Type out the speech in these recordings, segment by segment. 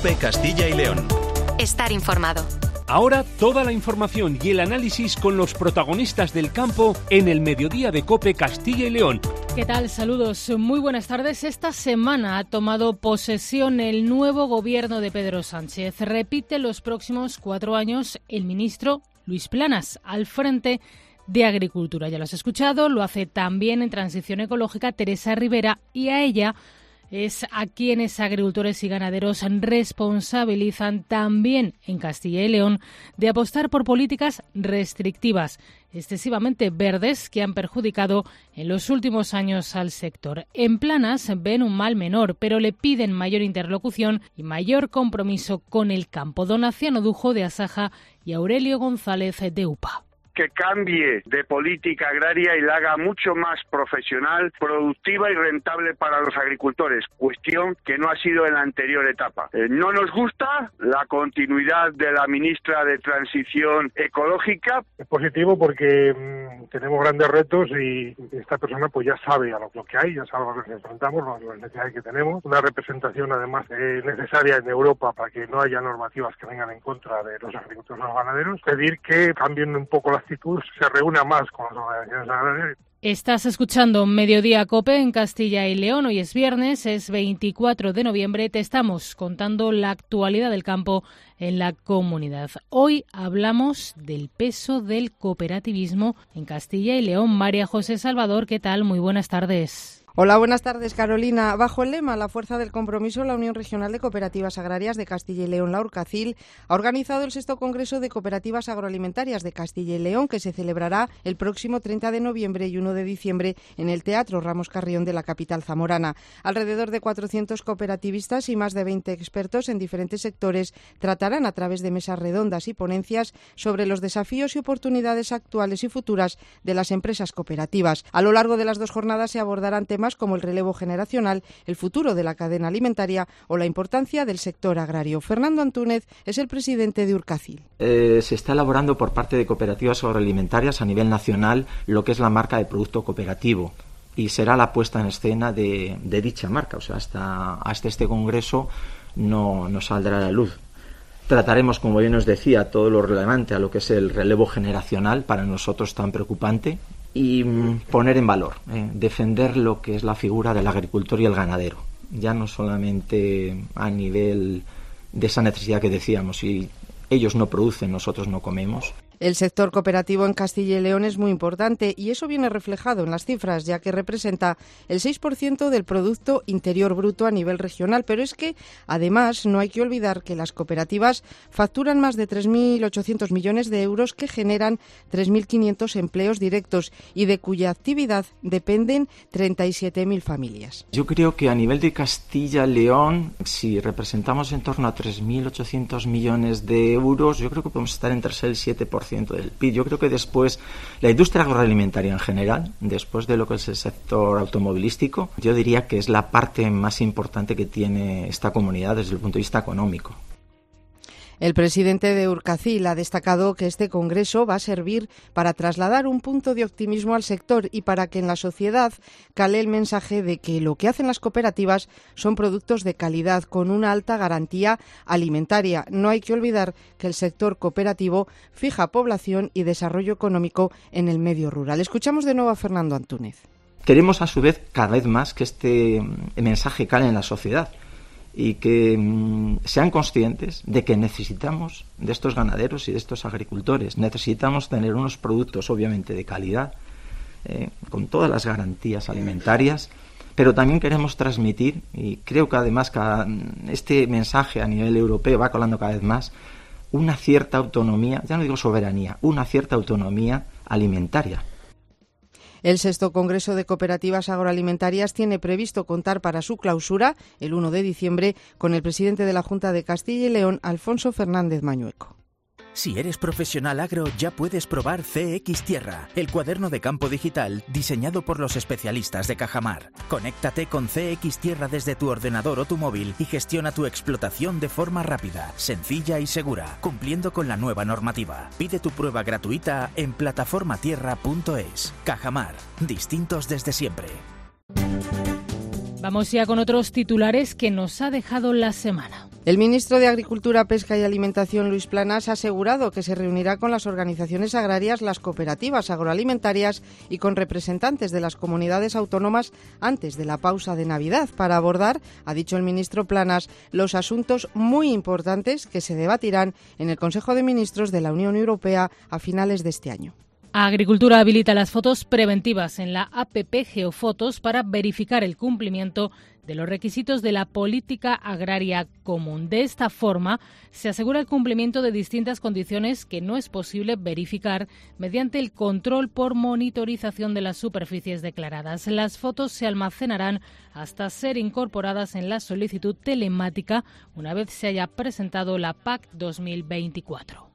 COPE Castilla y León. Estar informado. Ahora toda la información y el análisis con los protagonistas del campo en el mediodía de COPE Castilla y León. ¿Qué tal? Saludos, muy buenas tardes. Esta semana ha tomado posesión el nuevo gobierno de Pedro Sánchez. Repite los próximos 4 años el ministro Luis Planas al frente de Agricultura. Ya lo has escuchado, lo hace también en Transición Ecológica Teresa Rivera, y a ella es a quienes agricultores y ganaderos responsabilizan también en Castilla y León de apostar por políticas restrictivas, excesivamente verdes, que han perjudicado en los últimos años al sector. En Planas ven un mal menor, pero le piden mayor interlocución y mayor compromiso con el campo. Donación Odujo de Asaja y Aurelio González de UPA. Que cambie de política agraria y la haga mucho más profesional, productiva y rentable para los agricultores, cuestión que no ha sido en la anterior etapa. No nos gusta la continuidad de la ministra de Transición Ecológica. Es positivo porque tenemos grandes retos y esta persona pues ya sabe a lo que hay, ya sabe a lo que nos enfrentamos, las necesidades que tenemos. Una representación además necesaria en Europa para que no haya normativas que vengan en contra de los agricultores y los ganaderos. Pedir que cambien un poco la actitud, se reúna más con las organizaciones agrarias. Estás escuchando Mediodía COPE en Castilla y León. Hoy es viernes, es 24 de noviembre. Te estamos contando la actualidad del campo en la comunidad. Hoy hablamos del peso del cooperativismo en Castilla y León. María José Salvador, ¿qué tal? Muy buenas tardes. Hola, buenas tardes, Carolina. Bajo el lema La Fuerza del Compromiso, la Unión Regional de Cooperativas Agrarias de Castilla y León, la URCACIL, ha organizado el 6º Congreso de Cooperativas Agroalimentarias de Castilla y León, que se celebrará el próximo 30 de noviembre y 1 de diciembre en el Teatro Ramos Carrión de la capital zamorana. Alrededor de 400 cooperativistas y más de 20 expertos en diferentes sectores tratarán a través de mesas redondas y ponencias sobre los desafíos y oportunidades actuales y futuras de las empresas cooperativas. A lo largo de las 2 jornadas se abordarán temas como el relevo generacional, el futuro de la cadena alimentaria o la importancia del sector agrario. Fernando Antúnez es el presidente de URCACIL. Se está elaborando por parte de cooperativas agroalimentarias a nivel nacional lo que es la marca de producto cooperativo, y será la puesta en escena de dicha marca. O sea, hasta este congreso no saldrá a la luz. Trataremos, como bien os decía, todo lo relevante a lo que es el relevo generacional, para nosotros tan preocupante, y poner en valor, defender lo que es la figura del agricultor y el ganadero, ya no solamente a nivel de esa necesidad que decíamos, si ellos no producen, nosotros no comemos. El sector cooperativo en Castilla y León es muy importante y eso viene reflejado en las cifras, ya que representa el 6% del Producto Interior Bruto a nivel regional. Pero es que, además, no hay que olvidar que las cooperativas facturan más de 3.800 millones de euros, que generan 3.500 empleos directos y de cuya actividad dependen 37.000 familias. Yo creo que a nivel de Castilla y León, si representamos en torno a 3.800 millones de euros, yo creo que podemos estar entre el 7% del PIB. Yo creo que después la industria agroalimentaria en general, después de lo que es el sector automovilístico, yo diría que es la parte más importante que tiene esta comunidad desde el punto de vista económico. El presidente de URCACIL ha destacado que este congreso va a servir para trasladar un punto de optimismo al sector y para que en la sociedad cale el mensaje de que lo que hacen las cooperativas son productos de calidad con una alta garantía alimentaria. No hay que olvidar que el sector cooperativo fija población y desarrollo económico en el medio rural. Escuchamos de nuevo a Fernando Antúnez. Queremos a su vez cada vez más que este mensaje cale en la sociedad y que sean conscientes de que necesitamos de estos ganaderos y de estos agricultores. Necesitamos tener unos productos obviamente de calidad, con todas las garantías alimentarias, pero también queremos transmitir, y creo que además este mensaje a nivel europeo va colando cada vez más, una cierta autonomía, ya no digo soberanía, una cierta autonomía alimentaria. El 6º Congreso de Cooperativas Agroalimentarias tiene previsto contar para su clausura, el 1 de diciembre, con el presidente de la Junta de Castilla y León, Alfonso Fernández Mañueco. Si eres profesional agro, ya puedes probar CX Tierra, el cuaderno de campo digital diseñado por los especialistas de Cajamar. Conéctate con CX Tierra desde tu ordenador o tu móvil y gestiona tu explotación de forma rápida, sencilla y segura, cumpliendo con la nueva normativa. Pide tu prueba gratuita en plataformatierra.es. Cajamar, distintos desde siempre. Vamos ya con otros titulares que nos ha dejado la semana. El ministro de Agricultura, Pesca y Alimentación, Luis Planas, ha asegurado que se reunirá con las organizaciones agrarias, las cooperativas agroalimentarias y con representantes de las comunidades autónomas antes de la pausa de Navidad para abordar, ha dicho el ministro Planas, los asuntos muy importantes que se debatirán en el Consejo de Ministros de la Unión Europea a finales de este año. Agricultura habilita las fotos preventivas en la APP Geofotos para verificar el cumplimiento de los requisitos de la política agraria común. De esta forma, se asegura el cumplimiento de distintas condiciones que no es posible verificar mediante el control por monitorización de las superficies declaradas. Las fotos se almacenarán hasta ser incorporadas en la solicitud telemática una vez se haya presentado la PAC 2024.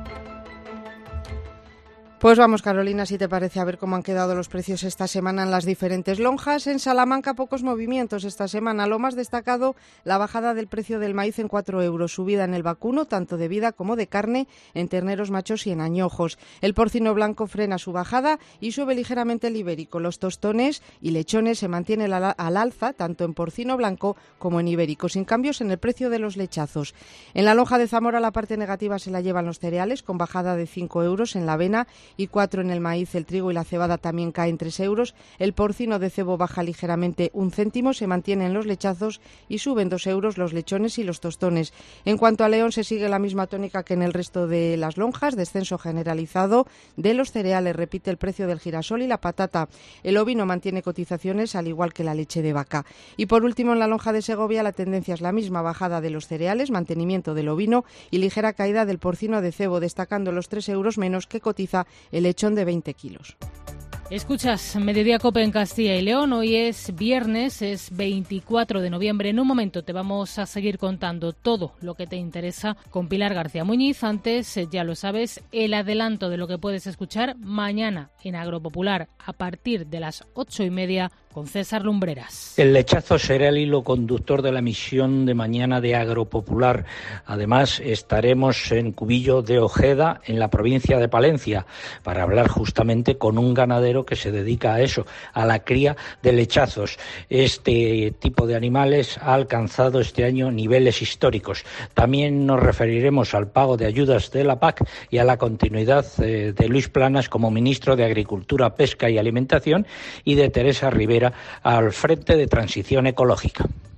Pues vamos, Carolina, si te parece, a ver cómo han quedado los precios esta semana en las diferentes lonjas. En Salamanca, pocos movimientos esta semana. Lo más destacado, la bajada del precio del maíz en 4 euros, subida en el vacuno, tanto de vida como de carne, en terneros machos y en añojos. El porcino blanco frena su bajada y sube ligeramente el ibérico. Los tostones y lechones se mantienen al alza, tanto en porcino blanco como en ibérico, sin cambios en el precio de los lechazos. En la lonja de Zamora, la parte negativa se la llevan los cereales, con bajada de 5 euros en la avena y 4 en el maíz. El trigo y la cebada también caen 3 euros. El porcino de cebo baja ligeramente 1 céntimo, se mantienen los lechazos y suben 2 euros los lechones y los tostones. En cuanto a León, se sigue la misma tónica que en el resto de las lonjas, descenso generalizado de los cereales, repite el precio del girasol y la patata. El ovino mantiene cotizaciones, al igual que la leche de vaca. Y por último, en la lonja de Segovia, la tendencia es la misma, bajada de los cereales, mantenimiento del ovino y ligera caída del porcino de cebo, destacando los 3 euros menos que cotiza el lechón de 20 kilos. Escuchas Mediodía COPE en Castilla y León. Hoy es viernes, es 24 de noviembre. En un momento te vamos a seguir contando todo lo que te interesa con Pilar García Muñiz. Antes, ya lo sabes, el adelanto de lo que puedes escuchar mañana en Agropopular a partir de las 8:30 con César Lumbreras. El lechazo será el hilo conductor de la emisión de mañana de Agropopular. Además, estaremos en Cubillo de Ojeda, en la provincia de Palencia, para hablar justamente con un ganadero que se dedica a eso, a la cría de lechazos. Este tipo de animales ha alcanzado este año niveles históricos. También nos referiremos al pago de ayudas de la PAC y a la continuidad de Luis Planas como ministro de Agricultura, Pesca y Alimentación y de Teresa Rivera al frente de Transición Ecológica.